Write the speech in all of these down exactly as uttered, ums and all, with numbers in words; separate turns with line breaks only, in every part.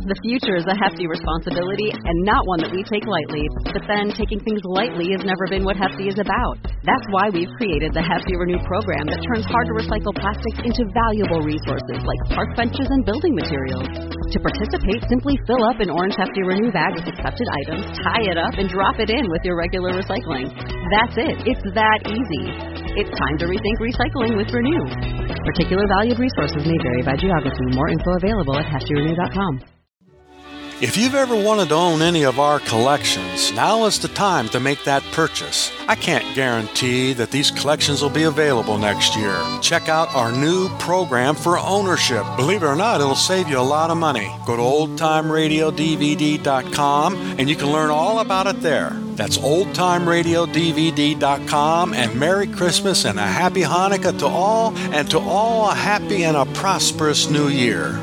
The future is a hefty responsibility and not one that we take lightly. But then, taking things lightly has never been what Hefty is about. That's why we've created the Hefty Renew program that turns hard-to-recycle plastics into valuable resources like park benches and building materials. To participate, simply fill up an orange Hefty Renew bag with accepted items, tie it up, and drop it in with your regular recycling. That's it. It's that easy. It's time to rethink recycling with Renew. Particular valued resources may vary by geography. More info available at hefty renew dot com.
If you've ever wanted to own any of our collections, now is the time to make that purchase. I can't guarantee that these collections will be available next year. Check out our new program for ownership. Believe it or not, it'll save you a lot of money. Go to old time radio d v d dot com and you can learn all about it there. That's old time radio d v d dot com, and Merry Christmas and a Happy Hanukkah to all, and to all a happy and a prosperous New Year.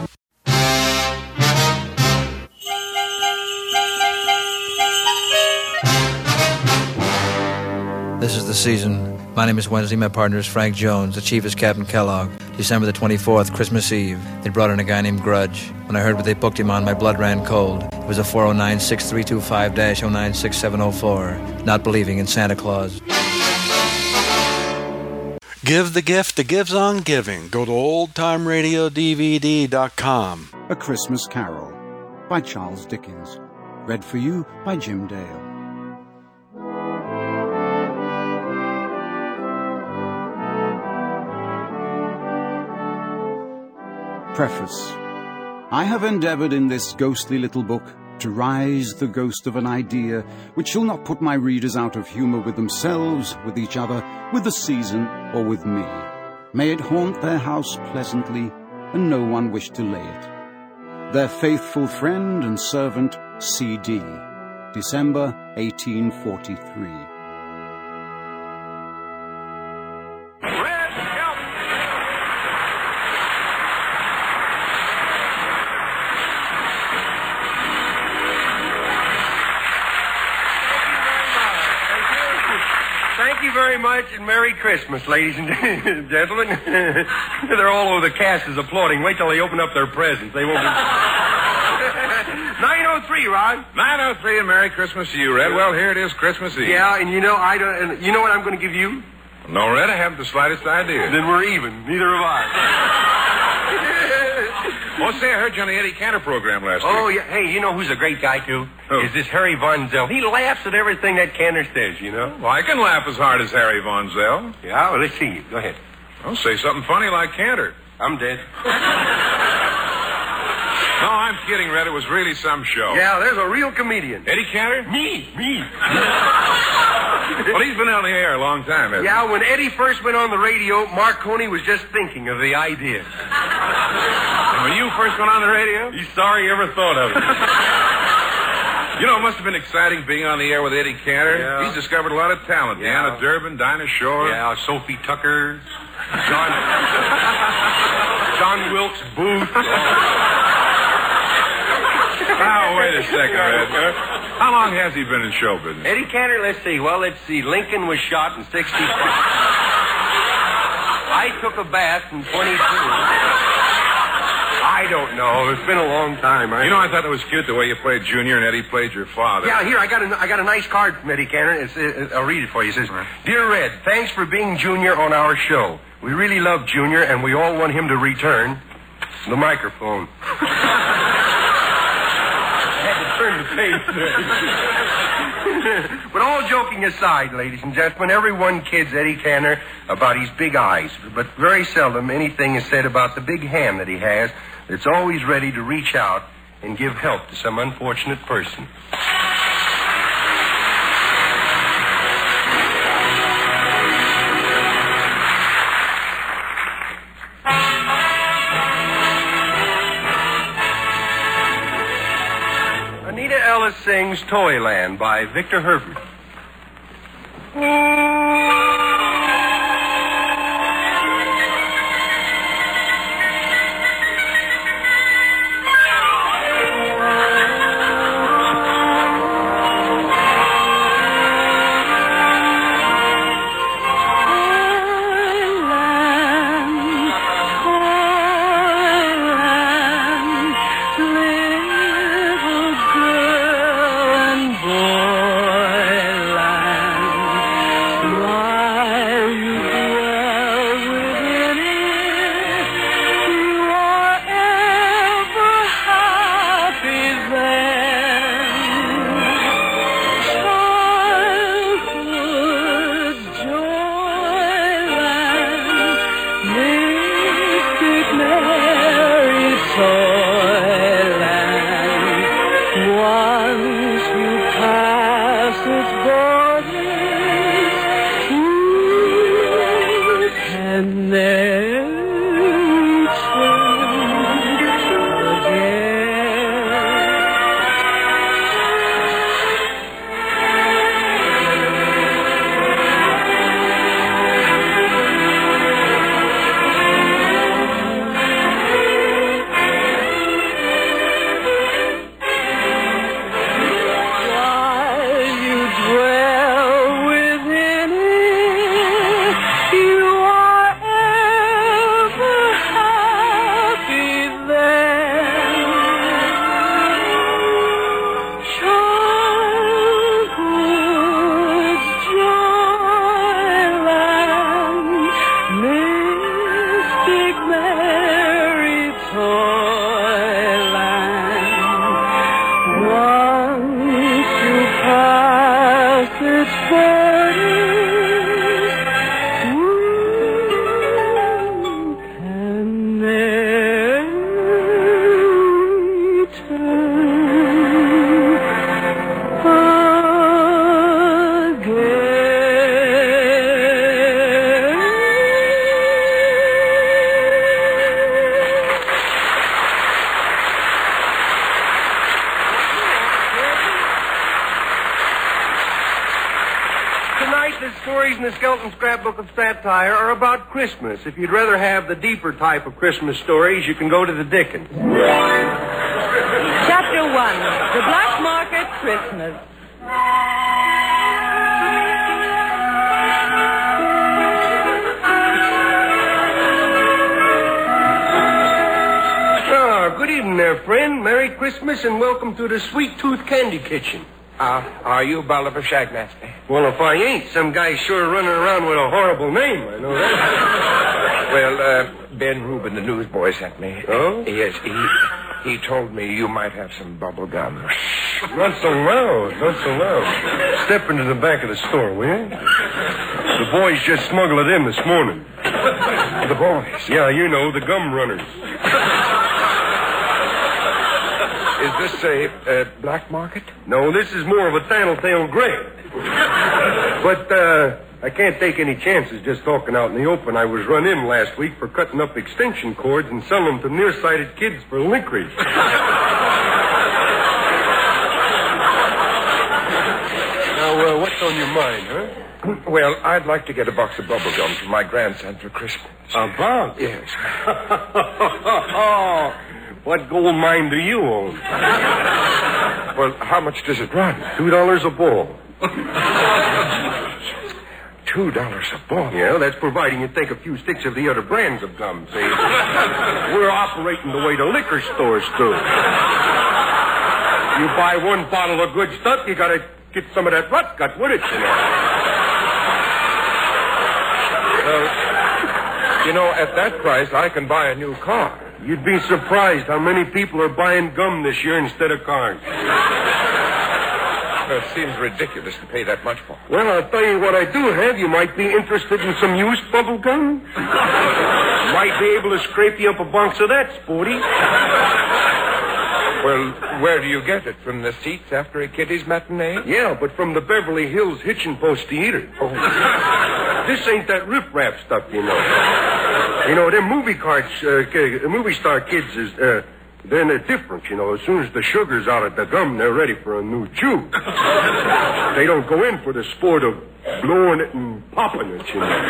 This is the season. My name is Wednesday. My partner is Frank Jones. The chief is Captain Kellogg. December the twenty-fourth, Christmas Eve. They brought in a guy named Grudge. When I heard what they booked him on, my blood ran cold. It was a four oh nine, six three two five, oh nine six seven oh four. Not believing in Santa Claus.
Give the gift that gives on giving. Go to old time radio d v d dot com.
A Christmas Carol by Charles Dickens. Read for you by Jim Dale. Preface. I have endeavoured in this ghostly little book to rise the ghost of an idea which shall not put my readers out of humour with themselves, with each other, with the season, or with me. May it haunt their house pleasantly, and no one wish to lay it. Their faithful friend and servant, C D December eighteen forty-three.
Thank you very much, and Merry Christmas, ladies and gentlemen. They're all over the cast is applauding. Wait till they open up their presents. They won't be... nine oh three, Ron.
nine oh three, and Merry Christmas to you, Red. Well, here it is, Christmas Eve.
Yeah, and you know, I don't... And you know what I'm going to give you?
No, Red, I haven't the slightest idea.
Then we're even. Neither have I.
Oh, say, I heard you on the Eddie Cantor program last
oh,
week.
Yeah. Hey, you know who's a great guy, too?
Who?
Is this Harry Von Zell. He laughs at everything that Cantor says, you know?
Well, I can laugh as hard as Harry Von Zell.
Yeah, well, let's see. Go ahead.
Well, say something funny like Cantor.
I'm dead.
No, I'm kidding, Red. It was really some show.
Yeah, there's a real comedian.
Eddie Cantor?
Me, me.
Well, he's been on the air a long time, hasn't he?
Yeah, when Eddie first went on the radio, Marconi was just thinking of the idea.
And when you first went on the radio?
He's sorry he ever thought of it.
You know, it must have been exciting being on the air with Eddie Cantor.
Yeah.
He's discovered a lot of talent.
Yeah.
Deanna Durbin, Dinah Shore.
Yeah, Sophie Tucker, John, John Wilkes Booth.
Now, wait a second, Red. How long has he been in show business?
Eddie Cantor, let's see. Well, let's see. Lincoln was shot in sixty-five. I took a bath in twenty-two. I don't know. It's been a long time. Right?
You know, I thought it was cute the way you played Junior and Eddie played your father.
Yeah, here, I got a, I got a nice card from Eddie Cantor. It's, it, I'll read it for you. It says,
right.
Dear Red, thanks for being Junior on our show. We really love Junior, and we all want him to return the microphone. Turn the page there. But all joking aside, ladies and gentlemen, everyone kids Eddie Cantor about his big eyes, but very seldom anything is said about the big hand that he has that's always ready to reach out and give help to some unfortunate person. Ellis sings Toyland by Victor Herbert.
Toyland, Toyland,
stories in the Skeleton Scrapbook of Satire are about Christmas. If you'd rather have the deeper type of Christmas stories, you can go to the Dickens.
Chapter one, The Black Market Christmas.
Ah, good evening there, friend. Merry Christmas and welcome to the Sweet Tooth Candy Kitchen.
Uh, are you Bolivar Shagmaster?
Well, if I ain't, some guy's sure running around with a horrible name, I know that.
Well, uh, Ben Rubin, the newsboy, sent me.
Oh?
Yes, he he told me you might have some bubble gum.
Not so loud, not so loud. Step into the back of the store, will you? The boys just smuggled it in this morning.
The boys?
Yeah, you know, the gum runners.
Is this a uh, black market?
No, this is more of a tattletale gray. But, uh, I can't take any chances just talking out in the open. I was run in last week for cutting up extension cords and selling them to nearsighted kids for licorice. Now, uh, what's on your mind, huh?
Well, I'd like to get a box of bubble gum for my grandson for Christmas.
A box?
Yes.
Oh, what gold mine do you own?
Well, how much does it run?
Two dollars a ball.
Two dollars a ball?
Yeah, that's providing you take a few sticks of the other brands of gum, see? We're operating the way the liquor stores do. You buy one bottle of good stuff, you gotta get some of that rot gut with it, you know.
Well, you know, at that price, I can buy a new car.
You'd be surprised how many people are buying gum this year instead of cars.
It seems ridiculous to pay that much for.
Well, I'll tell you what I do have. You might be interested in some used bubble gum. Might be able to scrape you up a box of that, sporty.
Well, where do you get it? From the seats after a kiddie's matinee?
Yeah, but from the Beverly Hills Hitching Post Theater. Oh. This ain't that riff-raff stuff, you know. You know, them movie cards, uh, movie star kids is, uh, then they're different, you know. As soon as the sugar's out of the gum, they're ready for a new chew. They don't go in for the sport of blowing it and popping it, you know.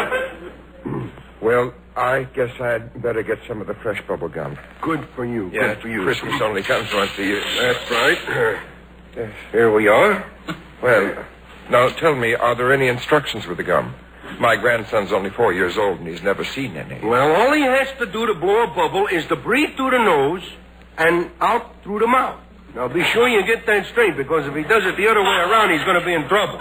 Well, I guess I'd better get some of the fresh bubble gum.
Good for you.
Yeah,
Good for you.
Christmas only comes once a year.
That's right. Yes. Here we are.
Well, now tell me, are there any instructions with the gum? My grandson's only four years old, and he's never seen any.
Well, all he has to do to blow a bubble is to breathe through the nose and out through the mouth. Now, be sure you get that straight, because if he does it the other way around, he's going to be in trouble.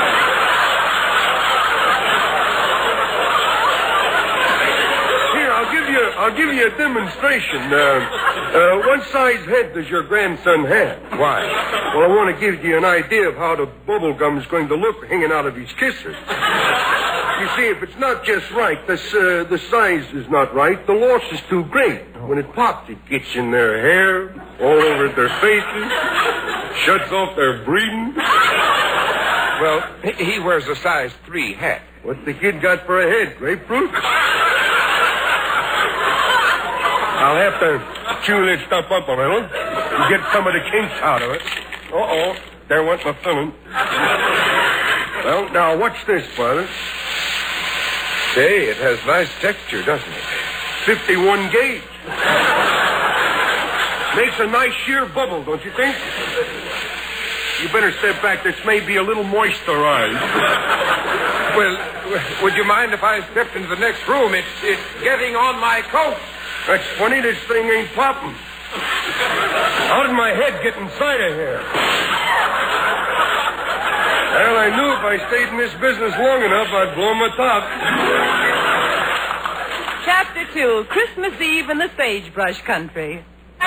Here, I'll give you, I'll give you a demonstration. Uh, uh, what size head does your grandson have?
Why?
Well, I want to give you an idea of how the bubble gum is going to look hanging out of his kisser. You see, if it's not just right, the, uh, the size is not right, the loss is too great. When it pops, it gets in their hair, all over their faces, shuts off their breathing.
Well, he wears a size three hat.
What's the kid got for a head, grapefruit? I'll have to chew this stuff up a little and get some of the kinks out of it. Uh-oh, there went my filling. Well, now, watch this, Father.
Say, it has nice texture, doesn't it?
fifty-one gauge. Makes a nice sheer bubble, don't you think? You better step back. This may be a little moisturized.
Well, would you mind if I stepped into the next room? It's, it's getting on my coat.
That's funny. This thing ain't popping. How did my head get inside of here? Well, I knew if I stayed in this business long enough, I'd blow my top.
Chapter two, Christmas Eve in the Sagebrush Country.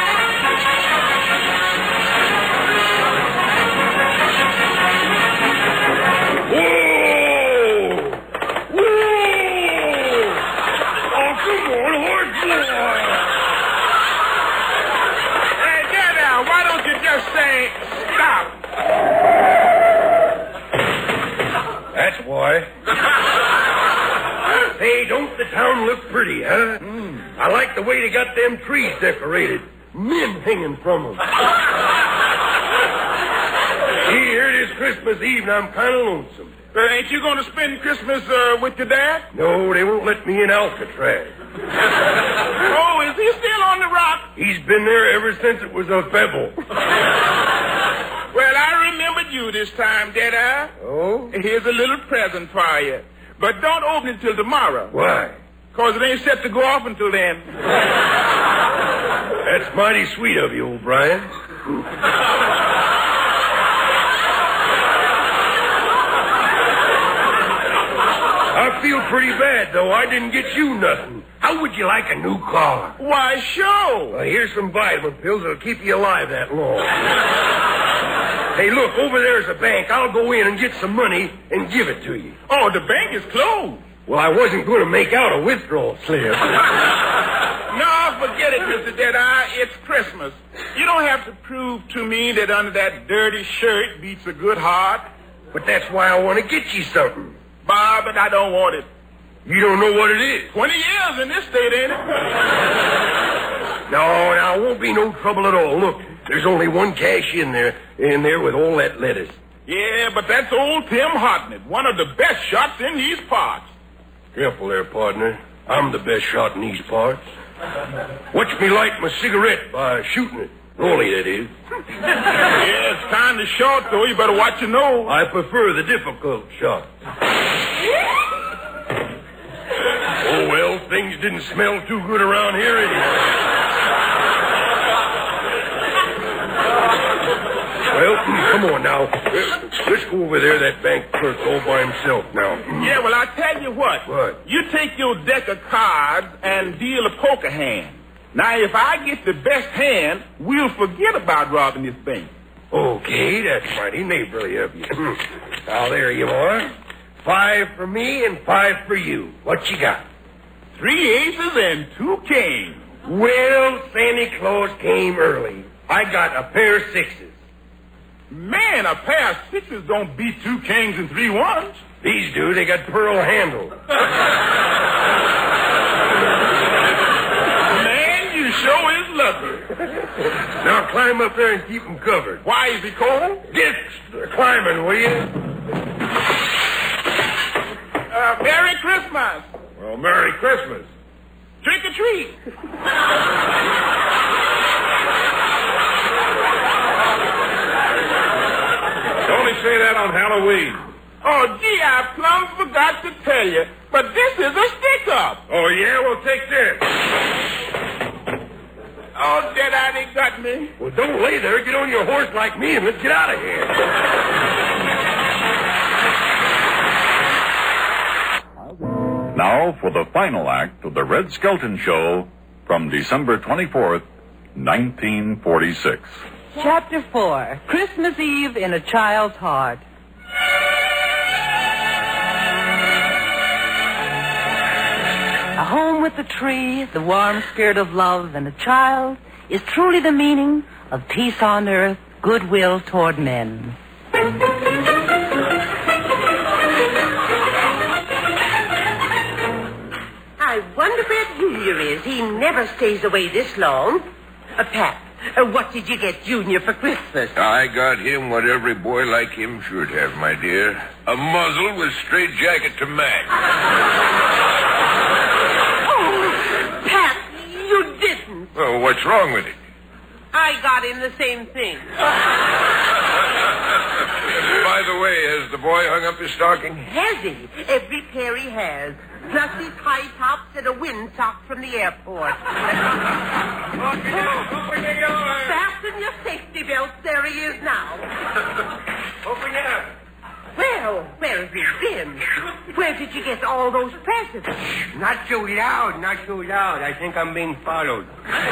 Whoa! Whoa! Oh, come on, horse boy!
Hey, get down. Why don't you just say stop?
That's why. Hey, don't the town look pretty, huh? Mm. I like the way they got them trees decorated. Men hanging from them. Here it is Christmas Eve, and I'm kind of lonesome.
Uh, ain't you going to spend Christmas uh, with your dad?
No, they won't let me in Alcatraz.
Oh, is he still on the rock?
He's been there ever since it was a pebble.
Well, I remembered you this time, Deadeye.
Oh?
Here's a little present for you. But don't open it till tomorrow.
Why?
Because it ain't set to go off until then.
That's mighty sweet of you, O'Brien. I feel pretty bad, though. I didn't get you nothing. How would you like a new car?
Why, sure.
Well, here's some vitamin pills that'll keep you alive that long. Hey, look, over there's a bank. I'll go in and get some money and give it to you.
Oh, the bank is closed.
Well, I wasn't going to make out a withdrawal slip.
No, forget it, Mister Deadeye. It's Christmas. You don't have to prove to me that under that dirty shirt beats a good heart.
But that's why I want to get you something.
Bob, but I don't want it.
You don't know what it is.
Twenty years in this state, ain't it?
No, now, it won't be no trouble at all. Look, there's only one cash in there, in there with all that lettuce.
Yeah, but that's old Tim Hartnett, one of the best shots in these parts.
Careful there, partner. I'm the best shot in these parts. Watch me light my cigarette by shooting it. Rolly, that is.
Yeah, it's kind of short, though. You better watch your nose.
I prefer the difficult shot. Oh, well, things didn't smell too good around here anyway. Well, come on now. Let's go over there. That bank clerk all by himself now.
Yeah, well, I tell you what.
What?
You take your deck of cards and deal a poker hand. Now, if I get the best hand, we'll forget about robbing this bank.
Okay, that's mighty neighborly of you. Now, there you are. Five for me and five for you. What you got?
Three aces and two kings.
Well, Santa Claus came early. I got a pair of sixes.
Man, a pair of sixes don't beat two kings and three ones.
These do. They got pearl handle.
Man, you sure is lucky.
Now climb up there and keep them covered.
Why, is he cold?
Get climbing, will you?
Uh, Merry Christmas.
Well, Merry Christmas.
Trick or treat.
Only say that on Halloween.
Oh, gee, I plumb forgot to tell you, but this is a stick-up.
Oh, yeah? Well, take this.
Oh, Deadeye, they got me.
Well, don't lay there. Get on your horse like me and let's get out of here.
Now for the final act of the Red Skelton Show from December twenty-fourth, nineteen forty-six.
Chapter four, Christmas Eve in a Child's Heart. A home with a tree, the warm spirit of love, and a child is truly the meaning of peace on earth, goodwill toward men.
I wonder where Junior is. He never stays away this long. Uh, Pat, uh, what did you get Junior for Christmas?
I got him what every boy like him should have, my dear. A muzzle with straight jacket to match.
Oh, Pat, you didn't.
Oh, what's wrong with it?
I got him the same thing.
By the way, has the boy hung up his stocking?
Has he? Every pair he has. Plus his high tops and a windsock from the airport. Fasten your safety belts. There he is now.
Open it up.
Well, where have you been? Where did you get all those presents?
Not so loud, not so loud. I think I'm being followed.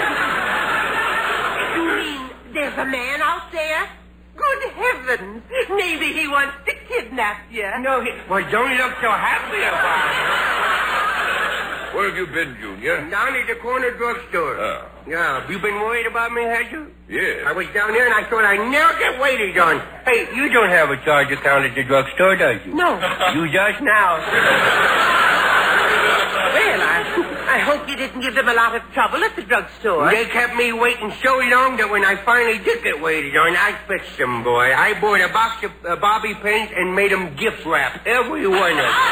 You mean there's a man out there? Good heavens. Maybe he wants to kidnap you.
No, he... Well, don't look so happy about it.
Where have you been, Junior?
Down at the corner drugstore.
Oh.
Yeah, have you been worried about me, had you?
Yeah.
I was down there and I thought I'd never get waited on. Hey, you don't have a charge account at the drugstore, do you?
No.
You just now.
Well, I, I hope you didn't give them a lot of trouble at the drugstore.
They kept me waiting so long that when I finally did get waited on, I fixed them, boy. I bought a box of uh, bobby pins and made them gift wrap, every one of them.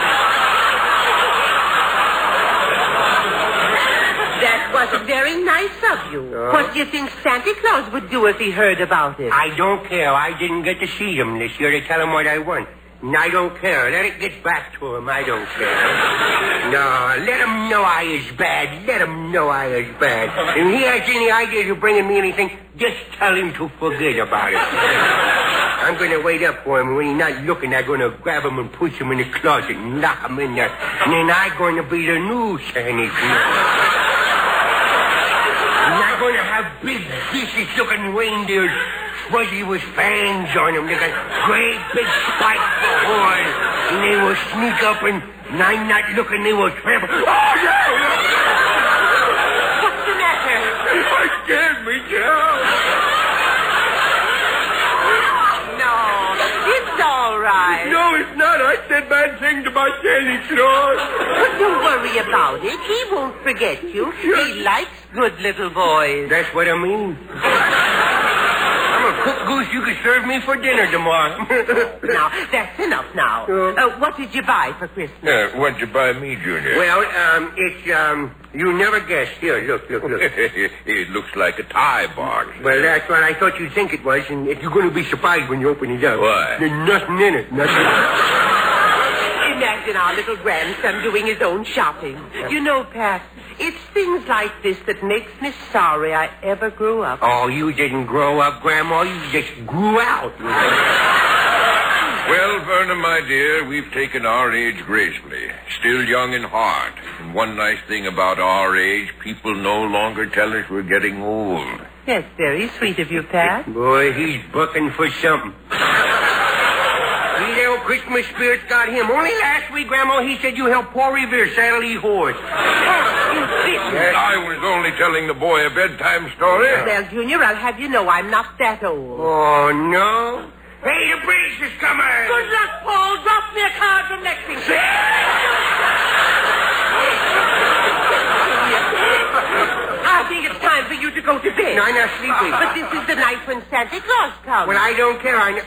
That wasn't very nice of you.
No.
What do you think Santa Claus would do if he heard about it?
I don't care. I didn't get to see them this year to tell him what I want. And I don't care. Let it get back to him. I don't care. No, let him know I is bad. Let him know I is bad. If he has any ideas of bringing me anything, just tell him to forget about it. I'm going to wait up for him. When he's not looking, I'm going to grab him and push him in the closet and lock him in there. And then I'm going to be the new Santa Claus. And I'm going to have big, vicious-looking reindeers, fuzzy with fangs on them. They got great big spikes for horns. And they will sneak up and, and I'm not looking, they will trample. Oh, no!
What's the matter?
I scared me, Joe.
No, it's all right.
No, it's not. I said bad things about Santa Claus.
But don't worry about it. He won't forget you. He likes good little boys.
That's what I mean. I'm a cooked goose you could serve me for dinner tomorrow.
Now, that's enough now. Uh, what did you buy for Christmas?
Uh, what'd you buy me, Junior?
Well, um, it's, um, you never guess. Here, look, look, look.
It looks like a tie box.
Well, that's what I thought you'd think it was, and if you're going to be surprised when you open it up.
Why?
There's nothing in it, nothing.
Imagine our little grandson doing his own shopping. You know, Pat, it's things like this that makes me sorry I ever grew up.
Oh, you didn't grow up, Grandma. You just grew out.
Well, Verna, my dear, we've taken our age gracefully. Still young in heart. And one nice thing about our age, people no longer tell us we're getting old.
Yes, very sweet of you, Pat.
Boy, he's bucking for something. The old Christmas spirit's got him. Only last week, Grandma, he said you helped Paul Revere saddle his horse.
I was only telling the boy a bedtime story.
Well, Junior, I'll have you know I'm not that old.
Oh, no? Hey, the British is coming!
Good luck, Paul. Drop me a card from Lexington. I think it's time for you to go to bed.
No, I'm not sleepy.
But this is the night when Santa Claus comes.
Well, I don't care. I know...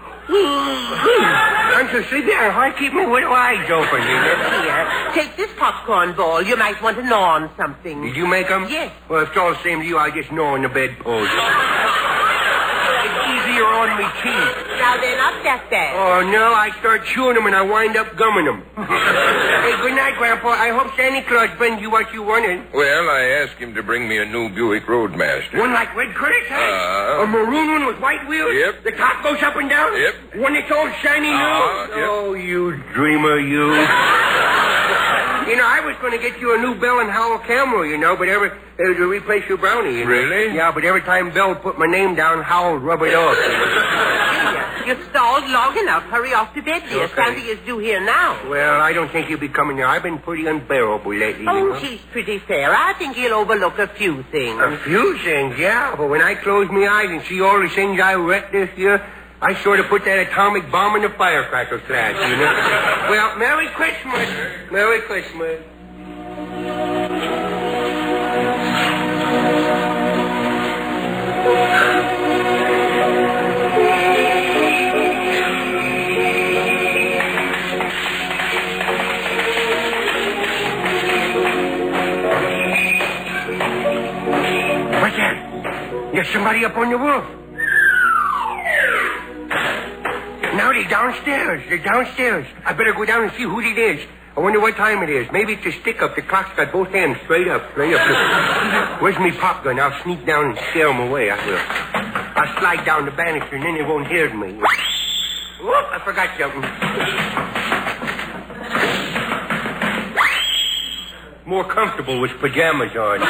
I'm so sleepy, I hardly keep my little eyes open, you know.
Here, take this popcorn ball. You might want to gnaw on something.
Did you make them?
Yes.
Well, if it's all the same to you, I just gnaw on the bedpost. It's easier on me teeth.
Now, they're not that bad.
Oh, no, I start chewing them and I wind up gumming them. Hey, good night, Grandpa. I hope Santa Claus brings you what you wanted.
Well, I asked him to bring me a new Buick Roadmaster.
One like Red Curtis has?
Uh,
a maroon one with white wheels?
Yep.
The top goes up and down?
Yep.
One that's all shiny new?
Uh, yep.
Oh, you dreamer, you. You know, I was going to get you a new Bell and Howell Camry, you know, but every... Uh, to replace your Brownie, you know.
Really?
Yeah, but every time Bell put my name down, Howell rub it off.
You've stalled long enough. Hurry off to bed, dear.
Okay.
Santa is due here now.
Well, I don't think he'll be coming here. I've been pretty unbearable lately.
Oh,
you know?
he's pretty fair. I think he'll overlook a few things.
A few things, yeah. But when I close my eyes and see all the things I wrecked this year, I sort of put that atomic bomb in the firecracker class, you know? Well, Merry Christmas. Merry Christmas. What's that? There's somebody up on the roof. Now they're downstairs. They're downstairs. I better go down and see who it is. I wonder what time it is. Maybe it's a stick-up. The clock's got both hands straight up, straight up. Where's me pop gun? I'll sneak down and scare them away. I will. I'll slide down the banister and then they won't hear me. Whoop, I forgot something. More comfortable with pajamas on.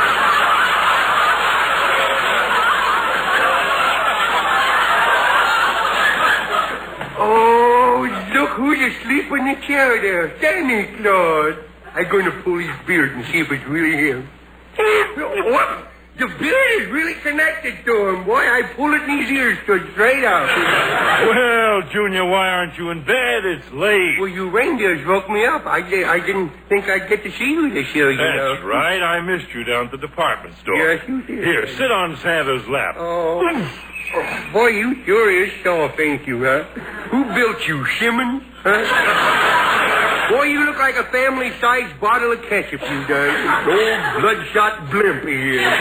Oh, look who's asleep in the chair there. Santa Claus. I'm going to pull his beard and see if it's really him. Whoop. The beard is really connected to him. Boy, I pull it and his ears stood straight out.
Well, Junior, why aren't you in bed? It's late.
Well, you reindeers woke me up. I, di- I didn't think I'd get to see you this year, you
That's
know.
That's right. I missed you down at the department store.
Yes, you did.
Here, sit on Santa's lap.
Oh. Oh, boy, you sure is soft, ain't you, huh? Who built you, Simmons? Huh? Boy, you look like a family-sized bottle of ketchup, you does. Old bloodshot blimp he is.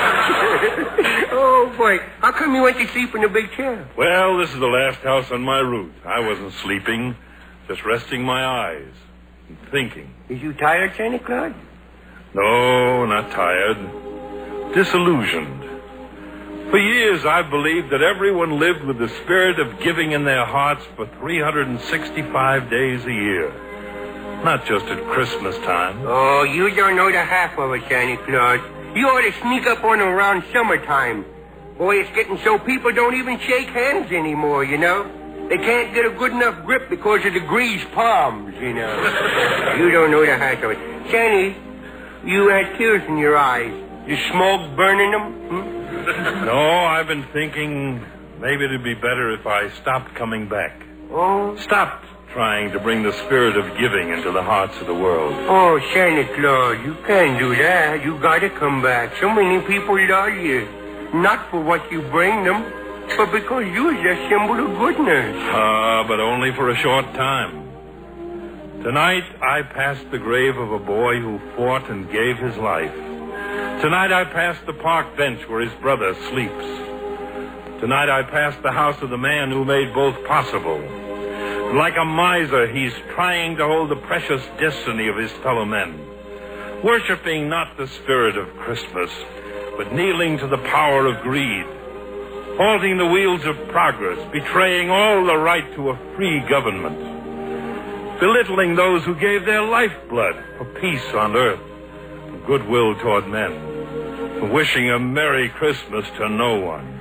Oh, boy. How come you went to sleep in the big chair?
Well, this is the last house on my route. I wasn't sleeping, just resting my eyes and thinking.
Is you tired, Santa Claus?
No, not tired. Disillusioned. For years, I've believed that everyone lived with the spirit of giving in their hearts for three hundred sixty-five days a year. Not just at Christmas time.
Oh, you don't know the half of it, Santa Claus. You ought to sneak up on them around summertime. Boy, it's getting so people don't even shake hands anymore, you know? They can't get a good enough grip because of the greased palms, you know. You don't know the half of it. Santa, you had tears in your eyes. The smoke burning them? Hmm?
No, I've been thinking maybe it'd be better if I stopped coming back.
Oh?
Stopped trying to bring the spirit of giving into the hearts of the world.
Oh, Santa Claus, you can't do that. You gotta come back. So many people love you. Not for what you bring them, but because you're a symbol of goodness.
Ah, uh, but only for a short time. Tonight, I passed the grave of a boy who fought and gave his life. Tonight I passed the park bench where his brother sleeps. Tonight I passed the house of the man who made both possible. Like a miser, he's trying to hold the precious destiny of his fellow men. Worshipping not the spirit of Christmas, but kneeling to the power of greed. Halting the wheels of progress, betraying all the right to a free government. Belittling those who gave their lifeblood for peace on earth. Goodwill toward men, wishing a Merry Christmas to no one.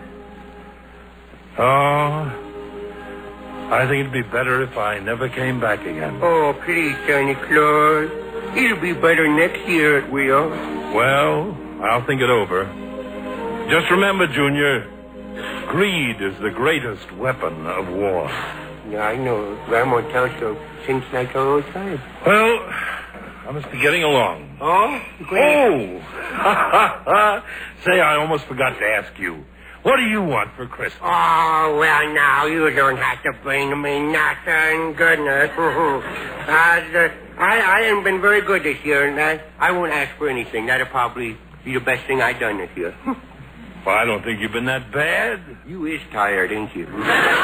Oh, I think it'd be better if I never came back again.
Oh, please, Santa Claus. It'll be better next year, it will.
Well, I'll think it over. Just remember, Junior, greed is the greatest weapon of war.
Yeah, I know. Grandma tells so since like our old time.
Well, I must be getting along.
Oh?
Great. Oh! Say, I almost forgot to ask you. What do you want for Christmas?
Oh, well, now, you don't have to bring me nothing. Goodness. uh, the, I, I haven't been very good this year, and I, I won't ask for anything. That'll probably be the best thing I've done this year.
Well, I don't think you've been that bad.
You is tired, ain't you?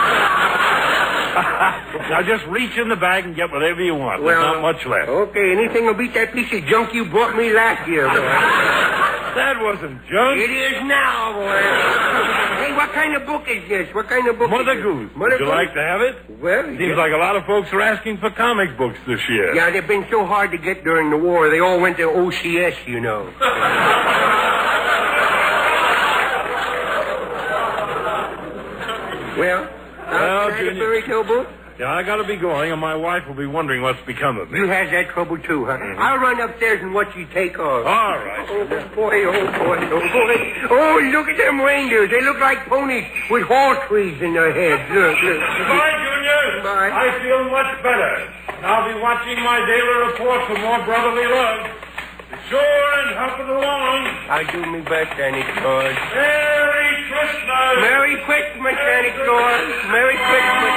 Now just reach in the bag and get whatever you want.
Well,
There's not much left.
Okay, anything will beat that piece of junk you brought me last year, boy.
That wasn't junk.
It is now, boy. Hey, what kind of book is this? What kind of book
Mother
is this?
Goose.
Mother
Would you
Goose?
like to have it?
Well,
Seems
yeah.
like a lot of folks are asking for comic books this year.
Yeah, they've been so hard to get during the war. They all went to O C S, you know. Well,
well,
uh, Junior, fairy tale book?
Yeah, I gotta be going, and my wife will be wondering what's become of me.
You has that trouble too, huh? Mm-hmm. I'll run upstairs and watch you take off.
All right.
Oh, boy, oh, boy, oh, boy. Oh, look at them reindeers. They look like ponies with hall trees in their heads. Look, look.
Goodbye, Junior.
Bye.
I feel much better. And I'll be watching my daily report for more brotherly love. Be sure and help it along.
I do me best, Santa Claus.
Merry Christmas.
Merry Christmas, Santa Claus. Merry Christmas.